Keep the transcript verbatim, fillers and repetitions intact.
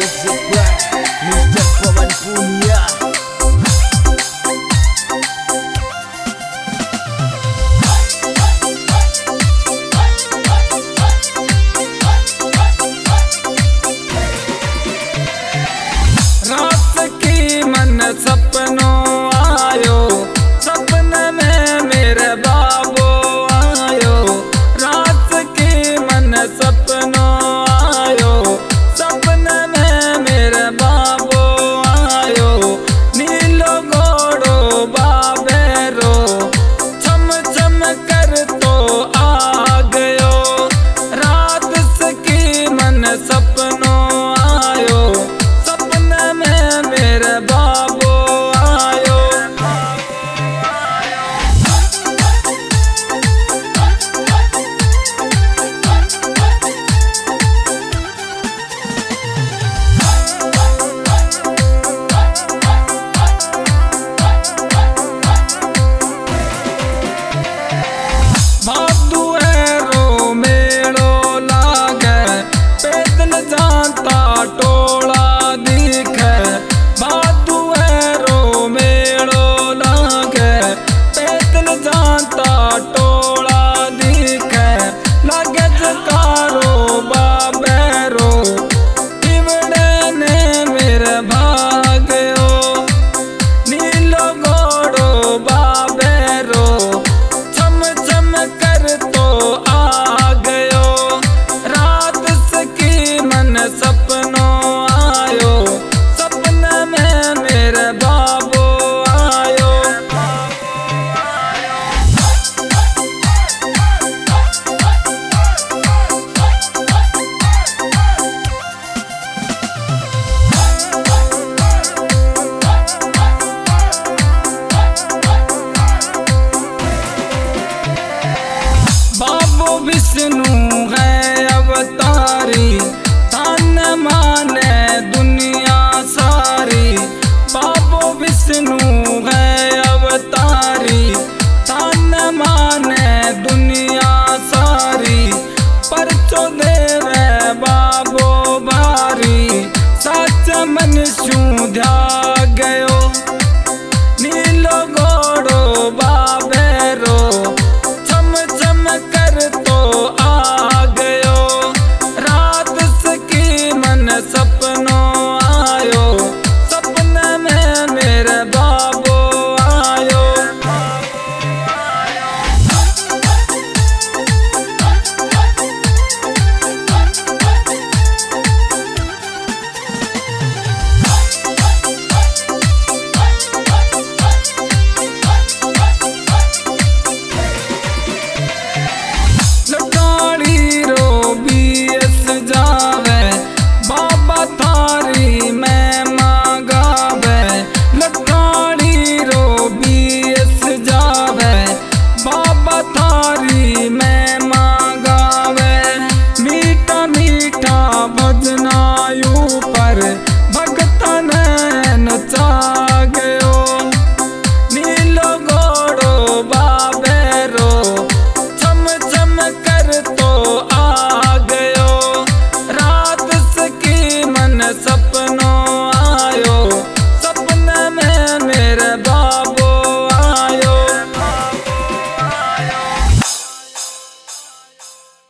Music by mister Pawan Punya. रात की मन सपनों आयो, सपने में मेरे बाबू आयो। रात की मन सपनों आयो, सपने में मेरे बाबू आयो। नीलो घोड़ो बाबेरो चम चम कर तो आ गयो। रात की मन सपनों आयो, मेरे बाबू आयो। बाबू रो मेड़ो लागे, पैदल जाता टोला दिखे। बादू रो मेड़ो लागे, पैदल जाता टोला दिखे। लागे जकारो बाबेरो इवड़े ने मेरे भाग्यो। नीलो घोड़ो बाबेरो चम चम कर तो आ गयो। रात की मन सपनों आयो, सपने में मेरे बाबू आयो। बाबू विष्णु है अवतारी, तान माने दुनिया सारी। बाबू विष्णु है अवतारी, तान माने दुनिया सारी। परचो देवे बाबू बारी, सच मन शू ध्यान